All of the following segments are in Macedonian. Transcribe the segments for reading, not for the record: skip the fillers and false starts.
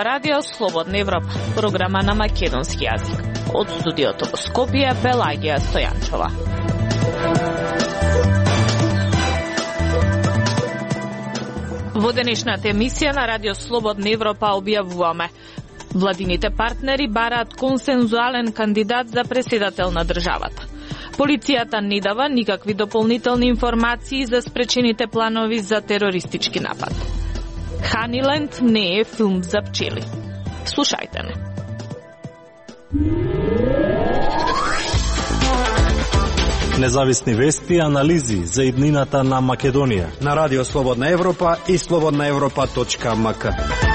ова радио Слободна Европа, програма на македонски јазик. Од студиото во Скопје, Пелагија Стојанчова. Во денешната емисија на радио Слободна Европа објавуваме: владините партнери бараат консензуален кандидат за претседател на државата. Полицијата не дава никакви дополнителни информации за спречените планови за терористички напад. Ханиленд не е филм за пчели. Слушајте не. Независни вести и анализи за иднината на Македонија на радио Слободна Европа и slobodnaevropa.mk.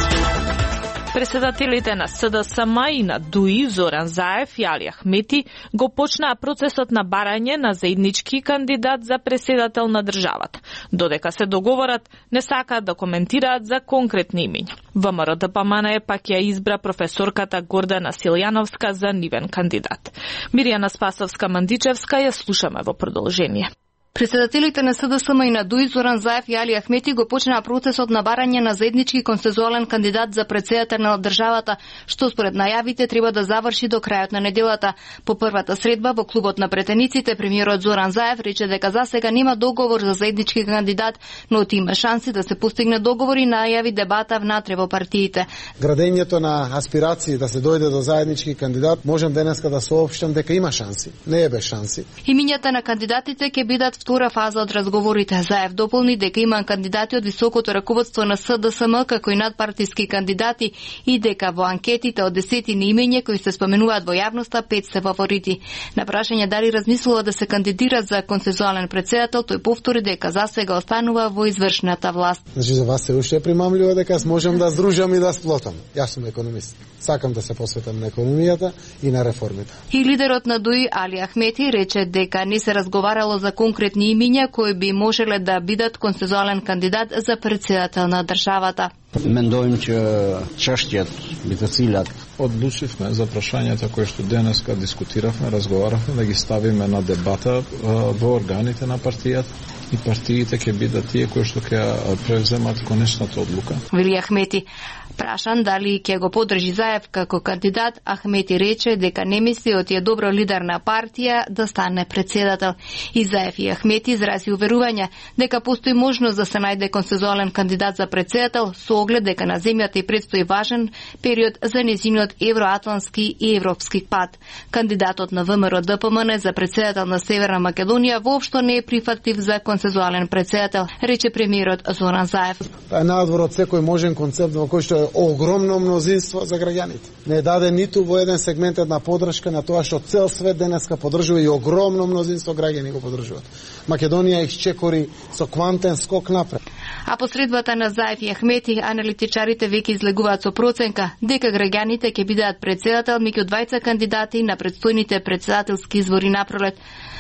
Председателите на СДСМ и на ДУИ Зоран Заев и Али Ахмети го почнаа процесот на барање на заеднички кандидат за претседател на државата. Додека се договорат, не сакаат да коментираат за конкретни имиња. ВМРО-ДПМН пак ја избра професорката Гордана Силјановска за нивен кандидат. Мирјана Спасовска-Мандичевска ја слушаме во продолжение. Председателите на СДСМ и на ДУИ Зоран Заев и Али Ахмети го почнаа процесот на барање на заеднички консензуален кандидат за претседател на државата, што според најавите треба да заврши до крајот на неделата. По првата средба во клубот на претениците, премиерот Зоран Заев рече дека засега нема договор за заеднички кандидат, но има шанси да се постигне договор и најави дебата внатре во партиите. Градењето на аспирации да се дојде до заеднички кандидат, можам денеска да соопштам дека има шанси, не е без шанси. Имињата на кандидатите ќе бидат втора фаза од разговорите. Заев дополни дека има кандидати од високото раководство на СДСМ, како и надпартиски кандидати, и дека во анкетите од 10 имиња кои се споменуваат во јавноста, 5 се фаворити. На прашање дали размислува да се кандидира за консензуален претседател, тој повтори дека засега останува во извршната власт. Значи за вас се уште примамливо дека можам да здружам и да сплотам. Јас сум економист. Сакам да се посветам на економијата и на реформите. И лидерот на ДУИ Али Ахмети рече дека не се разговарало за конкретни имиња кои би можеле да бидат консензуален кандидат за претседател на државата. Мендојам че чаштиот би да цилат. Одлучивме за прашањата кои што денеска дискутиравме, разговаравме да ги ставиме на дебата во органите на партијата и партиите ќе бидат тие кои што ќе превземат конечната одлука. Вели Ахмети. Прашан дали ќе го подржи Заев како кандидат, Ахмети рече дека не мисли од е добро лидер на партија да стане претседател. И Заев и Ахмети изрази уверување дека постои можност да се најде консензуален кандидат за претседател со оглед дека на земјата и предстои важен период за нејзиниот евроатлантски и европски пат. Кандидатот на ВМРО-ДПМН за претседател на Северна Македонија воопшто не е прифатлив за консензуален претседател, рече премиерот Зоран Заев. Тоа е надвор од секој можен концепт во кој што е огромно мнозинство за граѓаните. Не даде ниту во еден сегмент една подршка на тоа што цел свет денеска поддржува и огромно мнозинство граѓани го поддржуваат. Македонија исчекори со квантен скок напред. А посредбата на Заев и Ахмети, аналитичарите веќе излегуваат со проценка дека граѓаните ќе бидат претседател меѓу двајца кандидати на предстојните претседателски избори напролет.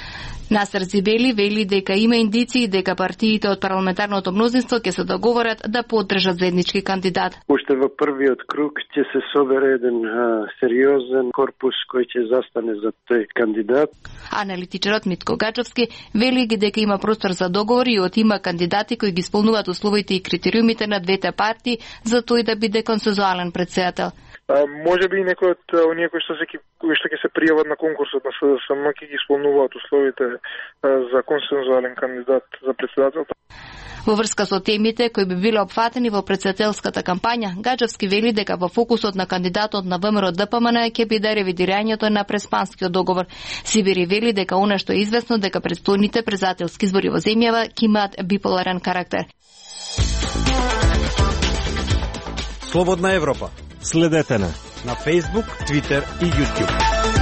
Насер Зибели вели дека има индиции дека партиите од парламентарното мнозинство ќе се договорат да поддржат заеднички кандидат. Уште во првиот круг ќе се собере еден сериозен корпус кој ќе застане за тој кандидат. Аналитичарот Митко Гаџовски вели дека има простор за договор и од има кандидати кои ги исполнуваат условите и критериумите на двете партии за тој да биде консензуален претседател. Може би некои од оние кои што ќе се пријават на конкурсот на СДСМ ќе ги исполнуваат условите за консензуален кандидат за претседател. Во врска со темите кои би биле опфатени во претседателската кампања, Гаџовски вели дека во фокусот на кандидатот на ВМРО-ДПМН ќе биде ревидирањето на преспанскиот договор. Сибири вели дека она што е известно дека предстојните претседателски избори во земјава ќе имаат биполарен карактер. Слободна Европа. Следете на Facebook, Twitter и YouTube.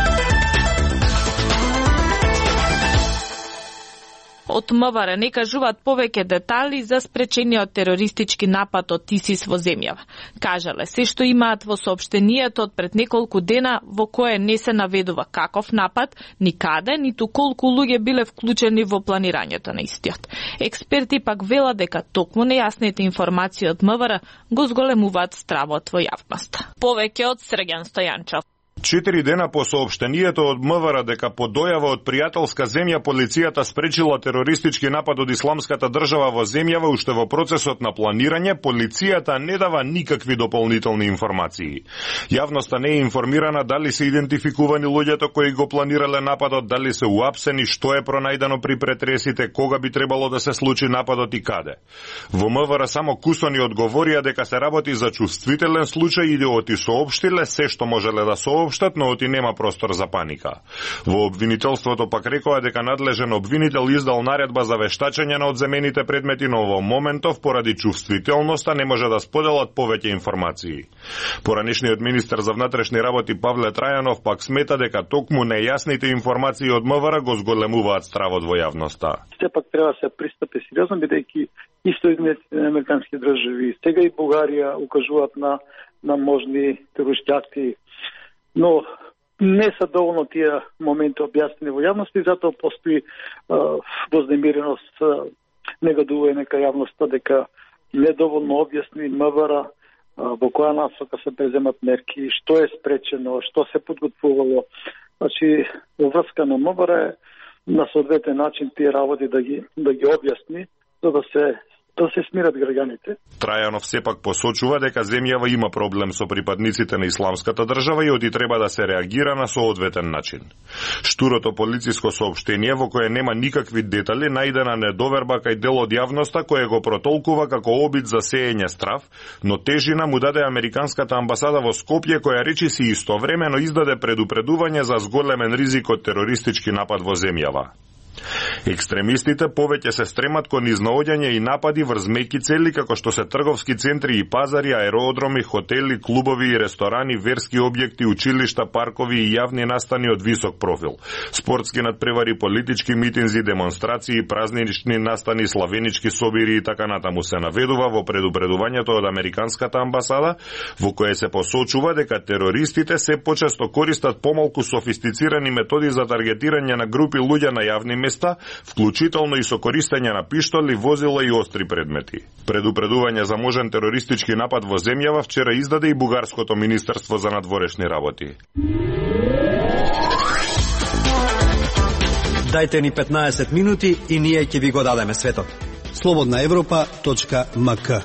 Од МВР не кажуваат повеќе детали за спречениот терористички напад од ИСИС во земјава. Кажале се што имаат во соопштението од пред неколку дена во кое не се наведува каков напад, ни каде, ниту колку луѓе биле вклучени во планирањето на истиот. Експерти пак велат дека токму нејасните информации од МВР го зголемуваат стравот во јавноста. Повеќе од Срѓан Стојанчов. 4 дена по соопштението од МВР дека по дојава од пријателска земја полицијата спречила терористички напад од Исламската држава во земјава уште во процесот на планирање, полицијата не дава никакви дополнителни информации. Јавноста не е информирана дали се идентификувани луѓето кои го планирале нападот, дали се уапсени, што е пронајдено при претресите, кога би требало да се случи нападот и каде. Во МВР само кусони одговорија дека се работи за чувствителен случај и да оти соопштиле се што можеле да соопштат, но оти нема простор за паника. Во обвинителството пак рекоа дека надлежен обвинител издал наредба за вештачење на одземените предмети, но во моментов поради чувствителноста не може да споделат повеќе информации. Поранешниот министер за внатрешни работи Павле Трајанов пак смета дека токму нејасните информации од МВР го зголемуваат стравот во јавноста. Сепак треба да се пристапи сериозно, бидејќи исто Соединетите американски држави, сега и Бугарија укажуваат на можни терористички акти, но не се доволно тие моменти објаснени во јавноста и затоа постои вознемиреност, негодување кај јавноста дека недоволно објасни МВР во која насока се преземат мерки, што е спречено, што се подготвувало. Значи, во врска на МВР на соодветен начин тие работи да ги објасни, за да се смират граѓаните. Трајанов сепак посочува дека земјава има проблем со припадниците на Исламската држава и оти треба да се реагира на соодветен начин. Штурото полициско соопштение во кое нема никакви детали најдена недоверба кај дел од јавноста кој го протолкува како обид за сеење страв, но тежина му даде Американската амбасада во Скопје која речиси истовремено издаде предупредување за зголемен ризик од терористички напад во земјава. Екстремистите повеќе се стремат кон изнаоѓање и напади врз меки цели како што се трговски центри и пазари, аеродроми, хотели, клубови и ресторани, верски објекти, училишта, паркови и јавни настани од висок профил, спортски надпревари, политички митинзи, демонстрации, празнични настани, славенички собири и така натаму се наведува во предупредувањето од Американската амбасада, во кое се посочува дека терористите се почесто користат помалку софистицирани методи за таргетирање на групи луѓе на јавни места, вклучително и со користење на пиштоли, возила и остри предмети. Предупредување за можен терористички напад во земјава вчера издаде и Бугарското министерство за надворешни работи. Дајте ни 15 минути и ние ќе ви го дадеме светот. slobodnaevropa.mk.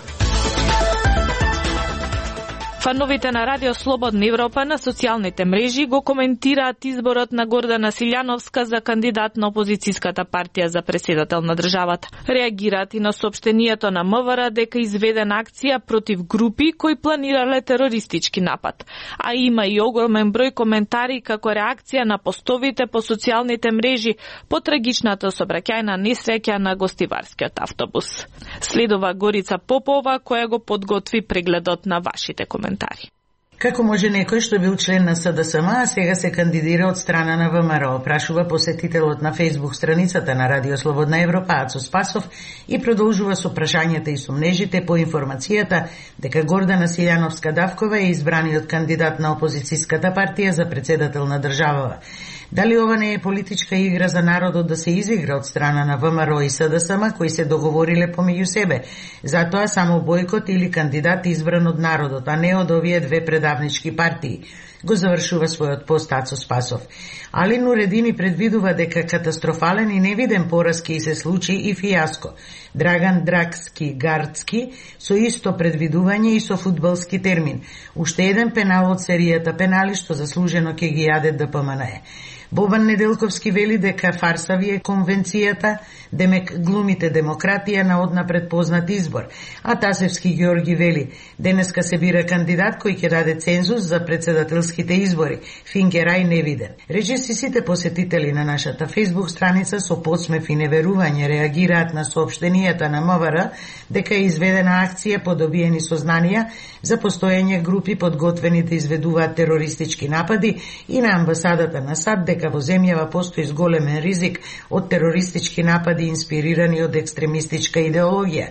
Фановите на Радио Слободна Европа на социјалните мрежи го коментираат изборот на Гордана Силјановска за кандидат на опозицијската партија за преседател на државата. Реагираат и на соопштението на МВР дека изведена акција против групи кои планирале терористички напад. А има и огромен број коментари како реакција на постовите по социјалните мрежи по трагичната сообраќајна несреќа на гостиварскиот автобус. Следува Горица Попова која го подготви прегледот на вашите коментари. Како може некој што бил член на СДСМ, а сега се кандидира од страна на ВМРО, прашува посетителот на Facebook страницата на Радио Слободна Европа Ацо Спасов и продолжува со прашањата и сомнежите по информацијата дека Гордана Силјановска Давкова е избраниот кандидат на опозицијската партија за председател на државава. Дали ова не е политичка игра за народот да се изигра од страна на ВМРО и СДСМ кои се договориле помеѓу себе? Затоа само бојкот или кандидат избран од народот, а не од овие две предавнички партии. Го завршува својот пост Ацо Спасов. Алин Уредини предвидува дека катастрофален и невиден пораз ќе се случи и фијаско. Драган Дракски Гардски со исто предвидување и со фудбалски термин. Уште еден пенал од серијата пенали што заслужено ќе ги јаде ДПМН. Бобан Неделковски вели дека фарса ви е конвенцијата, демек глумите демократија на однапред познат избор. А Тасевски Георги вели, денеска се бира кандидат кој ќе даде цензус за председателските избори. Фингерај невиден. Речиси сите посетители на нашата Facebook страница со подсмев и неверување реагираат на соопштенијата на МВР дека е изведена акција по добиени сознанија за постоење групи подготвени да изведуваат терористички напади и на амбасадата на САД дека во земјава постои зголемен ризик од терористички напади инспирирани од екстремистичка идеологија.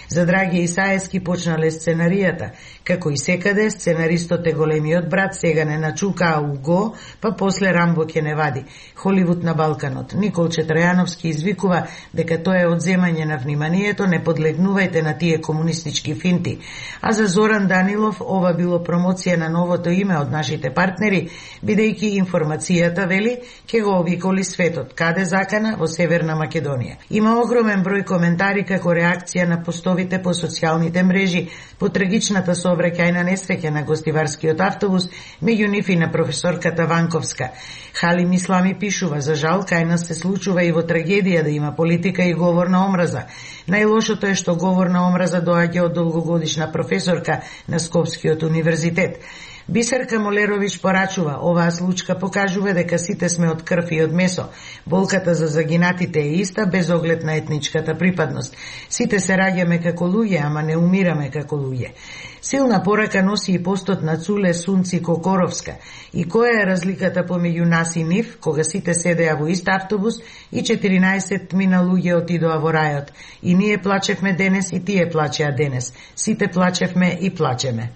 За Драги Исаевски почнале сценаријата. Како и секаде, сценаристот е големиот брат, сега не начука Уго, па после Рамбо ќе не вади. Холивуд на Балканот. Николче Трајановски извикува дека тоа е одземање на вниманието, не подлегнувајте на тие комунистички финти. А за Зоран Данилов ова било промоција на новото име од нашите партнери, бидејќи информацијата, вели, ќе го обиколи светот. Каде закана? Во Северна Македонија. Има огромен број коментари како реакција на постовите по социјалните мрежи по трагичната сообраќајна несреќа на гостиварскиот автобус, меѓу нив и на професорката Ванковска. Халим Ислами пишува: за жал, кај нас се случува и во трагедија да има политика и говор на омраза. Најлошото е што говор на омраза доаѓа од долгогодишна професорка на Скопскиот универзитет. Бисерка Молерович порачува: оваа случка покажува дека сите сме од крв и од месо. Болката за загинатите е иста без оглед на етничката припадност. Сите се раѓаме како луѓе, ама не умираме како луѓе. Силна порака носи и постот на Цуле Сунци Кокоровска. И која е разликата помеѓу нас и нив, кога сите седеа во ист автобус и 14 мина луѓе отидоа во рајот. И ние плачевме денес и тие плачеа денес. Сите плачевме и плачеме.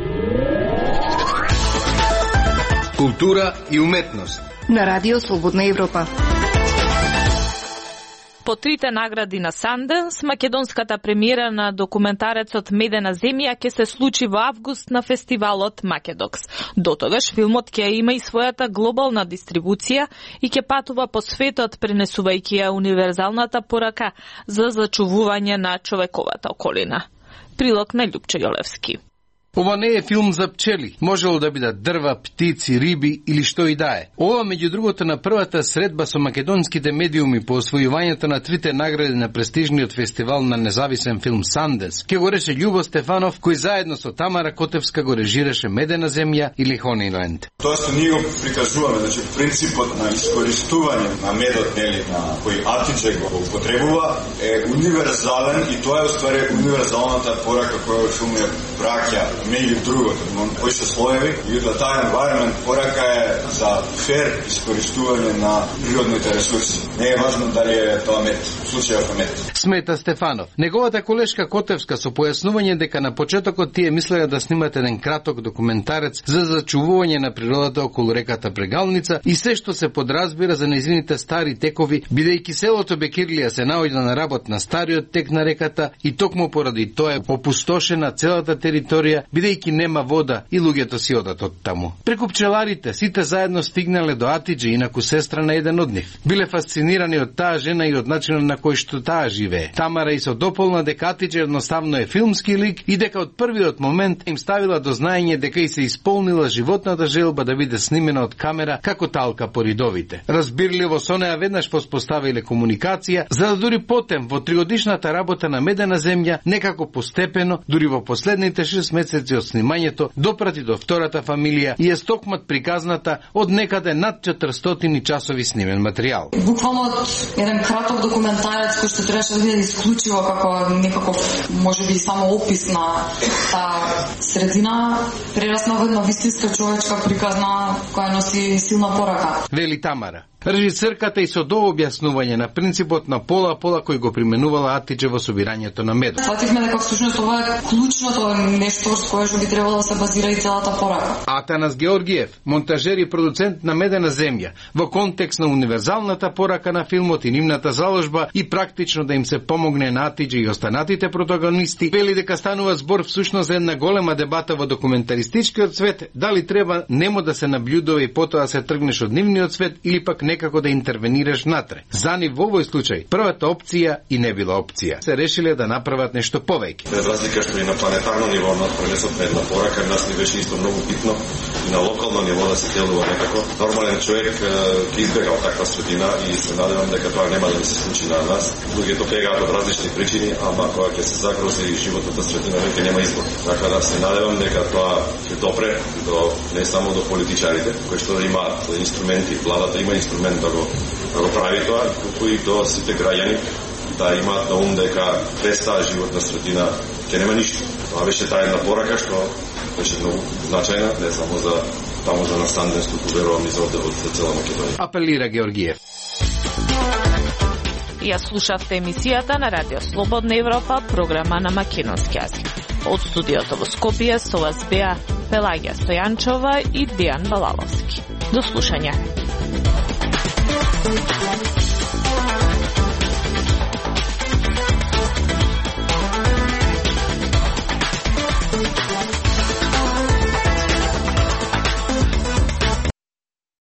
Култура и уметност на Радио Слободна Европа. По трите награди на Санденс, македонската премиера на документарецот Медена земја ќе се случи во август на фестивалот Македокс. До тогаш филмот ќе има и својата глобална дистрибуција и ќе патува по светот, пренесувајќи ја универзалната порака за зачувување на човековата околина. Прилог на Љупче Јолевски. Ова не е филм за пчели. Можело да бидат дрва, птици, риби или што и да е. Ова, меѓу другото, на првата средба со македонските медиуми по освојувањето на трите награди на престижниот фестивал на независен филм Санденс, ке го реше Љубо Стефанов, кој заедно со Тамара Котевска го режираше Медена земја или Хониленд. Тоа што ние го прикажуваме, значи принципот на искористување на медот, нели, на кој Атидже го употребува, е универзален и тоа е уствари универзалната порака која филмот праќа меѓу другото, но кои се слоеви и да таа environment порака е за фер искористување на природните ресурси. Не е важно дали е тоа мед, в случајот мед. Смета Стефанов. Неговата колешка Котевска со појаснување дека на почетокот тие мислеа да снимат еден краток документарец за зачувување на природата околу реката Прегалница и се што се подразбира за нејзините стари текови, бидејќи селото Бекирлија се наоѓа на работ на стариот тек на реката и токму поради тоа е опустошена целата територија, бидејќи нема вода и луѓето си одат од таму. Преку пчеларите сите заедно стигнале до Атидже, инаку сестра на еден од нив. Биле фасцинирани од таа жена и од начинот на кој што таа живее. Тамара и со дополна дека Атидже едноставно е филмски лик и дека од првиот момент им ставила до знаење дека и се исполнила животната желба да биде снимена од камера како талка по ридовите. Разбирливо со неа веднаш воспоставиле комуникација, за да дури потем во тригодишната работа на Медена земја некако постепено, дури во последните 6 месеци од снимањето, допрати до втората фамилија и е стокмат приказната од некаде над 400 часови снимен материјал. Буквално еден краток документарец кој што требаше да биде исклучиво како некаков, можеби само опис на таа средина, прерасна во една вистинска човечка приказна која носи силна порака. Вели Тамара. Режисерката и со дообјаснување на принципот на пола-пола кој го применувала Атидже во собирањето на медот. Свативме дека всушност ова е клучното нешто со кое што би требало да се базира и целата порака. Атанас Георгиев, монтажер и продуцент на Медена земја, во контекст на универзалната порака на филмот и нивната заложба и практично да им се помогне на Атидже и останатите протагонисти, вели дека станува збор всушност за една голема дебата во документаристичкиот свет, дали треба немо да се наблюдува и потоа се тргнеш од нивниот свет или пак некако да интервенираш натре. За нив во овој случај првата опција и не била опција. Се решиле да направат нешто повеќе. Без разлика што и на планетарно ниво нас пренесовме една порака, нас ни беше исто многу битно и на локално ниво да се делува некако. Нормален човек ќе избегал таква средина и се надевам дека тоа нема да се случи на нас. Луѓето бегаат од различни причини, ама кога ќе се загрози животната средина, веќе нема избор. Така да се надевам дека тоа ќе допре до не само до политичарите, кои што имаат инструменти, владата има инструмент да го прави тоа, туку и до сите граѓани да имаат на ум дека без таа животна средина ќе нема ништо. Тоа беше таа една порака што беше многу значајна, не само за таму за Санденс, туку верувам и за цела Македонија. Апелира Георгиев. Ја слушавте емисијата на Радио Слободна Европа, програма на македонски јазик. Од студиото во Скопје со вас беа Пелагија Стојанчова и Дејан Балаловски. До слушање.